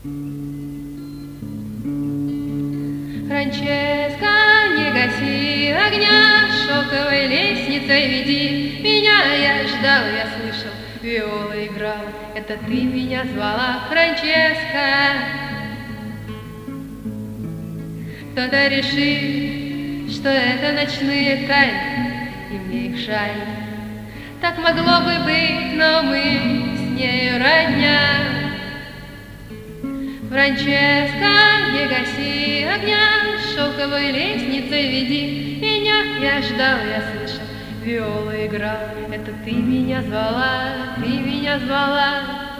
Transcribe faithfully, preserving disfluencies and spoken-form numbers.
Франческа, не гаси огня, шелковой лестницей веди меня. Я ждал, я слышал, виола играла, это ты меня звала, Франческа. Кто-то решит, что это ночные тайны, и мне их жаль. Так могло бы быть, но мы с нею родня. Франческа, не гаси огня, шелковой лестницей веди меня. Я ждал, я слышал, виола играла, это ты меня звала, ты меня звала.